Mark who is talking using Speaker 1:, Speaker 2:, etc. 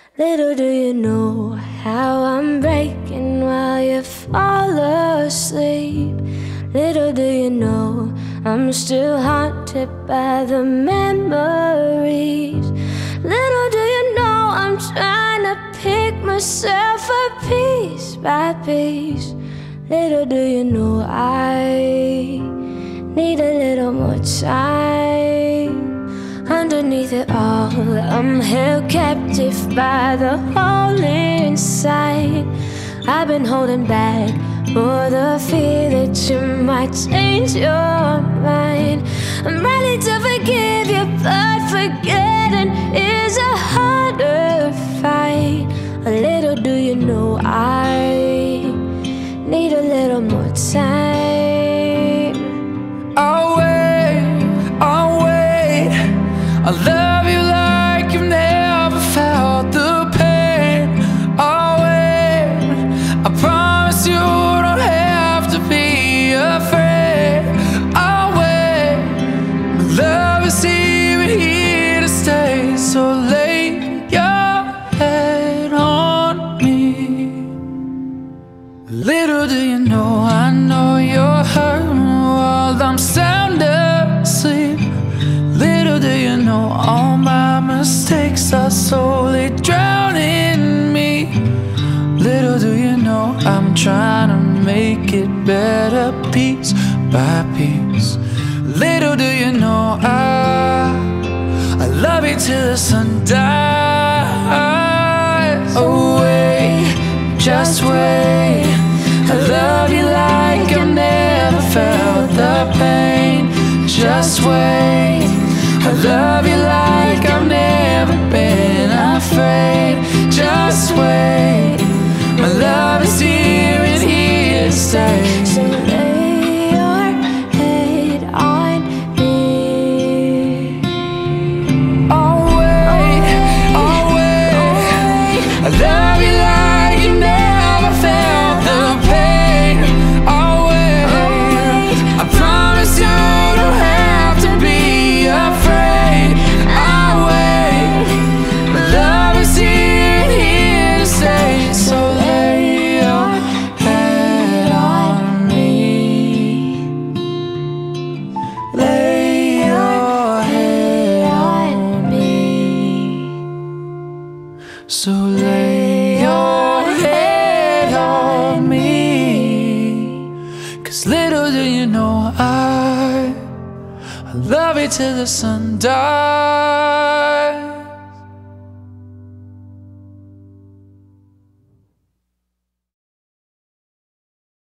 Speaker 1: Little do you know how I'm breaking while you fall asleep. Little do you know I'm still haunted by the memories. Little do you know I'm trying to pick myself up piece by piece. Little do you know I need a little more time. Underneath it all, I'm held captive by the hole inside. I've been holding back for the fear that you might change your mind. I'm ready to forgive you, but forgetting is a harder fight. A little do you know I need a little more time.
Speaker 2: I'll wait. I love you like you've never felt the pain. I'll wait. I promise you don't have to be afraid. I'll wait. My love is here to stay. So lay your head on me. Little do you know, I know you're hurting while I'm sound asleep. Little do you know, all my mistakes are slowly drowning me. Little do you know, I'm trying to make it better piece by piece. Little do you know, I love you till the sun dies. Oh wait, just wait. I love you like I've never felt the pain. Just wait. I love you like I've never been afraid. Just wait. My love is here and here to stay.
Speaker 1: So lay your head on me.
Speaker 2: I'll wait. I love you like you never felt the pain. I'll wait. I promise you don't have to be afraid. I'll wait. My love is here and here to stay. So lay your head on me. Lay your head on me. So lay your head on me. 'Cause little do you know I love you till the sun dies.